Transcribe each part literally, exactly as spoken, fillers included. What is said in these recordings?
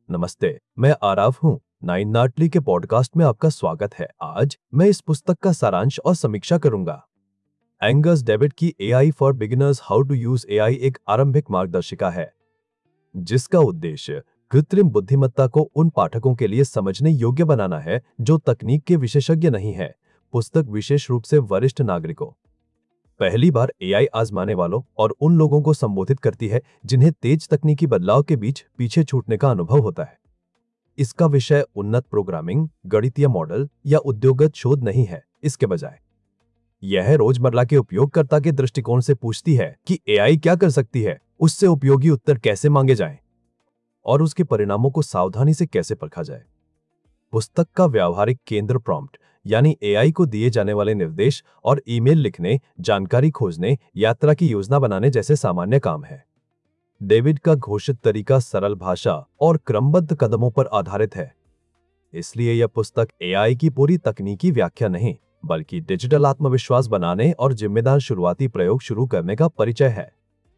नमस्ते, मैं आराव हूँ। नाइन नाटली के पॉडकास्ट में आपका स्वागत है। आज मैं इस पुस्तक का सारांश और समीक्षा करूंगा। एंगस डेविड की AI for beginners how to use AI एक आरंभिक मार्गदर्शिका है, जिसका उद्देश्य कृत्रिम बुद्धिमत्ता को उन पाठकों के लिए समझने योग्य बनाना है जो तकनीक के विशेषज्ञ नहीं है। पुस्तक विशेष रूप से वरिष्ठ नागरिकों, पहली बार एआई आजमाने वालों और उन लोगों को संबोधित करती है जिन्हें तेज तकनीकी बदलाव के बीच पीछे छूटने का अनुभव होता है। इसका विषय उन्नत प्रोग्रामिंग, गणितीय मॉडल या उद्योगगत शोध नहीं है। इसके बजाय यह रोजमर्रा के उपयोगकर्ता के दृष्टिकोण से पूछती है कि एआई क्या कर सकती है, उससे उपयोगी उत्तर कैसे मांगे जाएं और उसके परिणामों को सावधानी से कैसे परखा जाए। पुस्तक का व्यावहारिक केंद्र प्रॉम्प्ट यानी एआई को दिए जाने वाले निर्देश और ईमेल लिखने, जानकारी खोजने, यात्रा की योजना बनाने जैसे सामान्य काम है। डेविड का घोषित तरीका सरल भाषा और क्रमबद्ध कदमों पर आधारित है, इसलिए यह पुस्तक एआई की पूरी तकनीकी व्याख्या नहीं, बल्कि डिजिटल आत्मविश्वास बनाने और जिम्मेदार शुरुआती प्रयोग शुरू करने का परिचय है।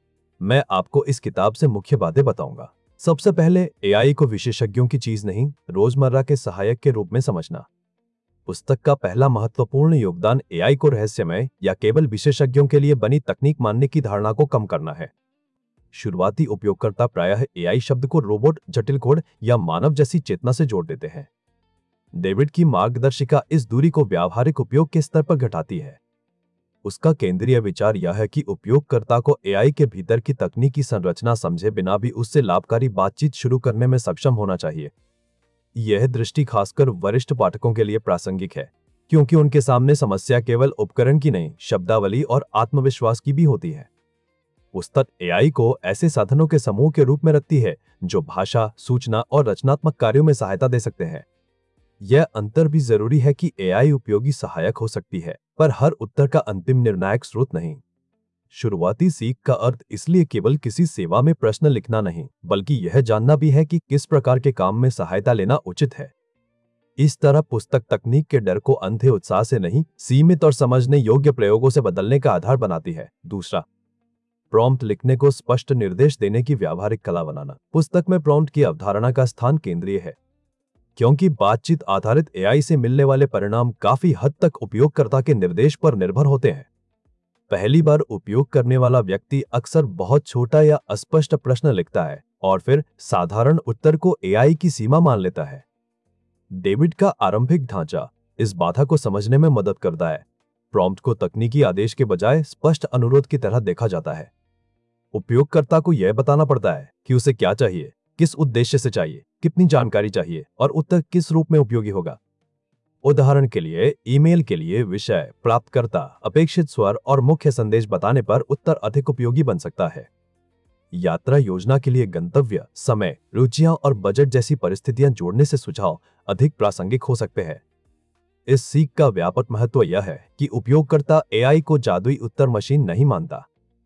मैं आपको इस किताब से मुख्य बातें बताऊंगा। सबसे पहले, एआई को विशेषज्ञों की चीज नहीं, रोजमर्रा के सहायक के रूप में समझना। पुस्तक का पहला महत्वपूर्ण योगदान एआई को रहस्यमय या केवल विशेषज्ञों के लिए बनी तकनीक मानने की धारणा को कम करना है। शुरुआती उपयोगकर्ता प्रायः एआई शब्द को रोबोट, जटिल कोड या मानव जैसी चेतना से जोड़ देते हैं। डेविड की मार्गदर्शिका इस दूरी को व्यावहारिक उपयोग के स्तर पर घटाती है। उसका केंद्रीय विचार यह है कि उपयोगकर्ता को एआई के भीतर की तकनीकी संरचना समझे बिना भी उससे लाभकारी बातचीत शुरू करने में सक्षम होना चाहिए। यह दृष्टि खासकर वरिष्ठ पाठकों के लिए प्रासंगिक है, क्योंकि उनके सामने समस्या केवल उपकरण की नहीं, शब्दावली और आत्मविश्वास की भी होती है। पुस्तक एआई को ऐसे साधनों के समूह के रूप में रखती है जो भाषा, सूचना और रचनात्मक कार्यों में सहायता दे सकते हैं। यह अंतर भी जरूरी है कि एआई उपयोगी सहायक हो सकती है, पर हर उत्तर का अंतिम निर्णायक स्रोत नहीं। शुरुआती सीख का अर्थ इसलिए केवल किसी सेवा में प्रश्न लिखना नहीं, बल्कि यह जानना भी है कि किस प्रकार के काम में सहायता लेना उचित है। इस तरह पुस्तक तकनीक के डर को अंधे उत्साह से नहीं, सीमित और समझने योग्य प्रयोगों से बदलने का आधार बनाती है। दूसरा, प्रॉम्प्ट लिखने को स्पष्ट निर्देश देने की व्यावहारिक कला बनाना। पुस्तक में प्रॉम्प्ट की अवधारणा का स्थान केंद्रीय है, क्योंकि बातचीत आधारित एआई से मिलने वाले परिणाम काफी हद तक उपयोगकर्ता के निर्देश पर निर्भर होते हैं। पहली बार उपयोग करने वाला व्यक्ति अक्सर बहुत छोटा या अस्पष्ट प्रश्न लिखता है और फिर साधारण उत्तर को एआई की सीमा मान लेता है। डेविड का आरंभिक ढांचा इस बाधा को समझने में मदद करता है। प्रॉम्प्ट को तकनीकी आदेश के बजाय स्पष्ट अनुरोध की तरह देखा जाता है। उपयोगकर्ता को यह बताना पड़ता है कि उसे क्या चाहिए, किस उद्देश्य से चाहिए, कितनी जानकारी चाहिए और उत्तर किस रूप में उपयोगी होगा। उदाहरण के लिए, ईमेल के लिए विषय, प्राप्तकर्ता, अपेक्षित स्वर और मुख्य संदेश बताने पर उत्तर अधिक उपयोगी बन सकता है। यात्रा योजना के लिए गंतव्य, समय, रुचियां और बजट जैसी परिस्थितियां जोड़ने से सुझाव अधिक प्रासंगिक हो सकते हैं। इस सीख का व्यापक महत्व यह है कि उपयोगकर्ता एआई को जादुई उत्तर मशीन नहीं मानता।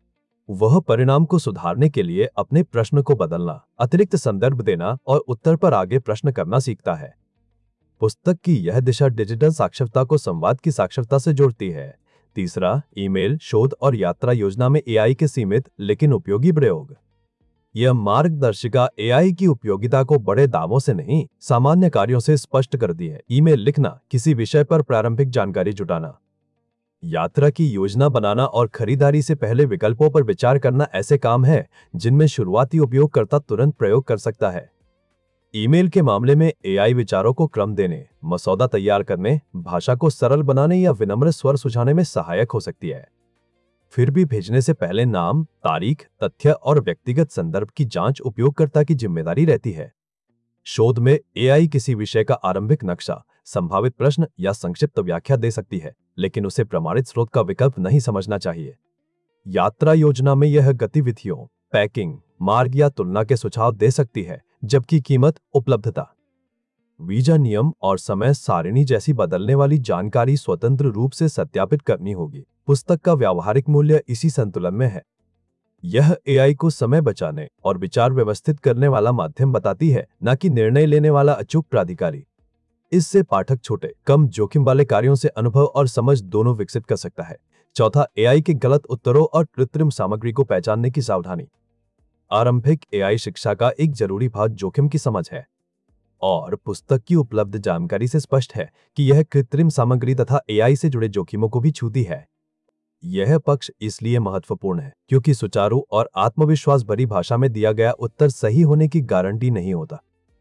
वह परिणाम को सुधारने के लिए अपने प्रश्न को बदलना, अतिरिक्त संदर्भ देना और उत्तर पर आगे प्रश्न करना सीखता है। पुस्तक की यह दिशा डिजिटल साक्षरता को संवाद की साक्षरता से जोड़ती है। तीसरा, ईमेल, शोध और यात्रा योजना में एआई के सीमित लेकिन उपयोगी प्रयोग। यह मार्गदर्शिका एआई की उपयोगिता को बड़े दावों से नहीं, सामान्य कार्यों से स्पष्ट करती है। ईमेल लिखना, किसी विषय पर प्रारंभिक जानकारी जुटाना, यात्रा की योजना बनाना और खरीदारी से पहले विकल्पों पर विचार करना ऐसे काम हैं जिनमें शुरुआती उपयोगकर्ता तुरंत प्रयोग कर सकता है। ईमेल के मामले में एआई विचारों को क्रम देने, मसौदा तैयार करने, भाषा को सरल बनाने या विनम्र स्वर सुझाने में सहायक हो सकती है। फिर भी भेजने से पहले नाम, तारीख, तथ्य और व्यक्तिगत संदर्भ की जांच उपयोगकर्ता की जिम्मेदारी रहती है। शोध में एआई किसी विषय का आरंभिक नक्शा, संभावित प्रश्न या संक्षिप्त व्याख्या दे सकती है, लेकिन उसे प्रमाणित स्रोत का विकल्प नहीं समझना चाहिए। यात्रा योजना में यह गतिविधियों, पैकिंग, मार्ग या तुलना के सुझाव दे सकती है, जबकि कीमत, उपलब्धता, वीजा नियम और समय सारिणी जैसी बदलने वाली जानकारी स्वतंत्र रूप से सत्यापित करनी होगी। पुस्तक का व्यावहारिक मूल्य इसी संतुलन में है। यह एआई को समय बचाने और विचार व्यवस्थित करने वाला माध्यम बताती है, न कि निर्णय लेने वाला अचूक प्राधिकारी। इससे पाठक छोटे, कम जोखिम वाले कार्यों से अनुभव और समझ दोनों विकसित कर सकता है। चौथा, एआई के गलत उत्तरों और कृत्रिम सामग्री को पहचानने की सावधानी। आरंभिक एआई शिक्षा का एक जरूरी भाग जोखिम की समझ है। और पुस्तक की उपलब्ध जानकारी से स्पष्ट है कि यह कृत्रिम सामग्री तथा एआई से जुड़े जोखिमों को भी छूती है। यह पक्ष इसलिए महत्वपूर्ण है क्योंकि सुचारू और आत्मविश्वास भरी भाषा में दिया गया उत्तर सही होने की गारंटी नहीं होता।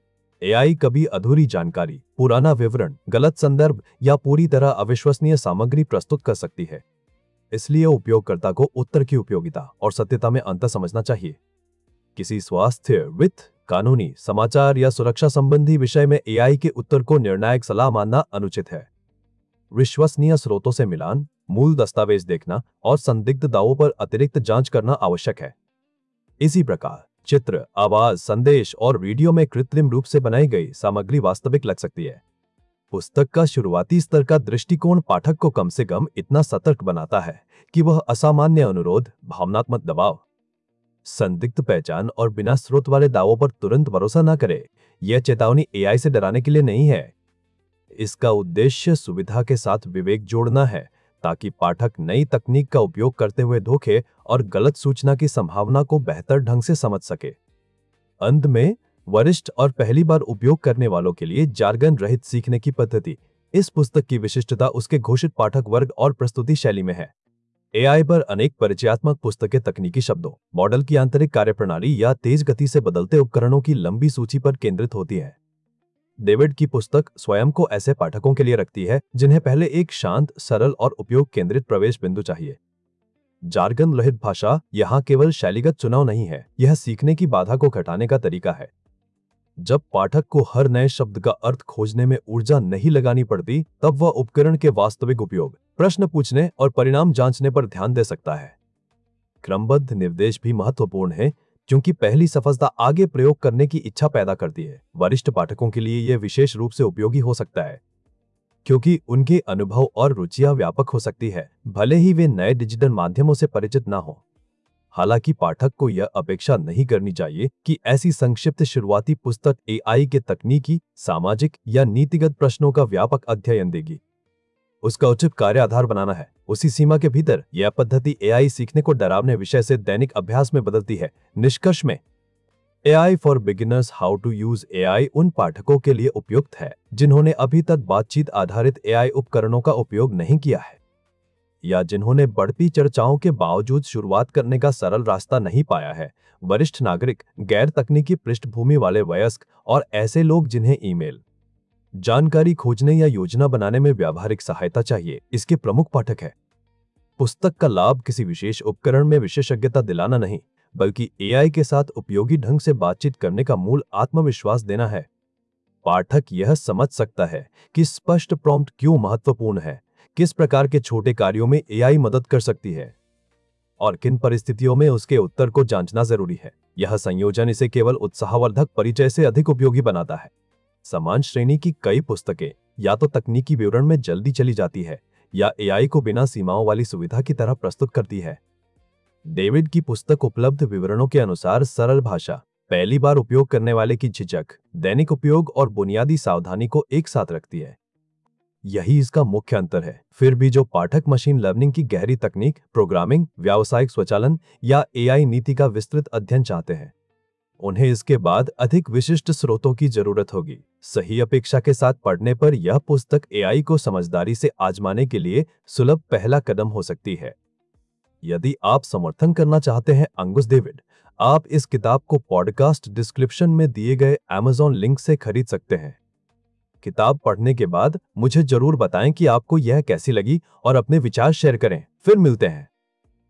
एआई कभी अधूरी जानकारी, पुराना विवरण, गलत संदर्भ या पूरी तरह अविश्वसनीय सामग्री प्रस्तुत कर सकती है। इसलिए उपयोगकर्ता को उत्तर की उपयोगिता और सत्यता में अंतर समझना चाहिए। किसी स्वास्थ्य, वित्त, कानूनी, समाचार या सुरक्षा संबंधी विषय में एआई के उत्तर को निर्णायक सलाह मानना अनुचित है। विश्वसनीय स्रोतों से मिलान, मूल दस्तावेज देखना और संदिग्ध दावों पर अतिरिक्त जांच करना आवश्यक है। इसी प्रकार चित्र, आवाज, संदेश और वीडियो में कृत्रिम रूप से बनाई गई सामग्री वास्तविक लग सकती है। पुस्तक का शुरुआती स्तर का दृष्टिकोण पाठक को कम से कम इतना सतर्क बनाता है कि वह असामान्य अनुरोध, भावनात्मक दबाव, संदिग्ध पहचान और बिना स्रोत वाले दावों पर तुरंत भरोसा न करे। यह चेतावनी एआई से डराने के लिए नहीं है। इसका उद्देश्य सुविधा के साथ विवेक जोड़ना है ताकि पाठक नई तकनीक का उपयोग करते हुए धोखे और गलत सूचना की संभावना को बेहतर ढंग से समझ सके। अंत में, वरिष्ठ और पहली बार उपयोग करने वालों के लिए जार्गन रहित सीखने की पद्धति। इस पुस्तक की विशिष्टता उसके घोषित पाठक वर्ग और प्रस्तुति शैली में है। एआई पर अनेक परिचयात्मक पुस्तकें तकनीकी शब्दों, मॉडल की आंतरिक कार्यप्रणाली या तेज गति से बदलते उपकरणों की लंबी सूची पर केंद्रित होती है। डेविड की पुस्तक स्वयं को ऐसे पाठकों के लिए रखती है जिन्हें पहले एक शांत, सरल और उपयोग केंद्रित प्रवेश बिंदु चाहिए। जार्गन रहित भाषा यहाँ केवल शैलीगत चुनाव नहीं है, यह सीखने की बाधा को घटाने का तरीका है। जब पाठक को हर नए शब्द का अर्थ खोजने में ऊर्जा नहीं लगानी पड़ती, तब वह उपकरण के वास्तविक उपयोग, प्रश्न पूछने और परिणाम जांचने पर ध्यान दे सकता है। क्रमबद्ध निर्देश भी महत्वपूर्ण है क्योंकि पहली सफलता आगे प्रयोग करने की इच्छा पैदा करती है। वरिष्ठ पाठकों के लिए यह विशेष रूप से उपयोगी हो सकता है क्योंकि उनके अनुभव और रुचियां व्यापक हो सकती है, भले ही वे नए डिजिटल माध्यमों से परिचित ना हो। हालांकि पाठक को यह अपेक्षा नहीं करनी चाहिए कि ऐसी संक्षिप्त शुरुआती पुस्तक एआई के तकनीकी, सामाजिक या नीतिगत प्रश्नों का व्यापक अध्ययन देगी। उसका उचित कार्य आधार बनाना है। उसी सीमा के भीतर यह पद्धति एआई सीखने को डरावने विषय से दैनिक अभ्यास में बदलती है। निष्कर्ष में, AI for beginners, how to use AI उन पाठकों के लिए उपयुक्त है जिन्होंने अभी तक बातचीत आधारित एआई उपकरणों का उपयोग नहीं किया है या जिन्होंने बढ़ती चर्चाओं के बावजूद शुरुआत करने का सरल रास्ता नहीं पाया है। वरिष्ठ नागरिक, गैर तकनीकी पृष्ठभूमि वाले वयस्क और ऐसे लोग जिन्हें ईमेल, जानकारी खोजने या योजना बनाने में व्यावहारिक सहायता चाहिए, इसके प्रमुख पाठक है। पुस्तक का लाभ किसी विशेष उपकरण में विशेषज्ञता दिलाना नहीं, बल्कि एआई के साथ उपयोगी ढंग से बातचीत करने का मूल आत्मविश्वास देना है। पाठक यह समझ सकता है कि स्पष्ट प्रॉम्प्ट क्यों महत्वपूर्ण है, किस प्रकार के छोटे कार्यों में एआई मदद कर सकती है और किन परिस्थितियों में उसके उत्तर को जांचना जरूरी है। यह संयोजन इसे केवल उत्साहवर्धक परिचय से अधिक उपयोगी बनाता है। समान श्रेणी की कई पुस्तकें या तो तकनीकी विवरण में जल्दी चली जाती है या एआई को बिना सीमाओं वाली सुविधा की तरह प्रस्तुत करती है। डेविड की पुस्तक उपलब्ध विवरणों के अनुसार सरल भाषा, पहली बार उपयोग करने वाले की झिझक, दैनिक उपयोग और बुनियादी सावधानी को एक साथ रखती है। यही इसका मुख्य अंतर है। फिर भी जो पाठक मशीन लर्निंग की गहरी तकनीक, प्रोग्रामिंग, व्यावसायिक स्वचालन या एआई नीति का विस्तृत अध्ययन चाहते हैं, उन्हें इसके बाद अधिक विशिष्ट स्रोतों की जरूरत होगी। सही अपेक्षा के साथ पढ़ने पर यह पुस्तक एआई को समझदारी से आजमाने के लिए सुलभ पहला कदम हो सकती है। यदि आप समर्थन करना चाहते हैं अंगुस डेविड, आप इस किताब को पॉडकास्ट डिस्क्रिप्शन में दिए गए अमेज़न लिंक से खरीद सकते हैं। किताब पढ़ने के बाद मुझे जरूर बताएं कि आपको यह कैसी लगी और अपने विचार शेयर करें। फिर मिलते हैं।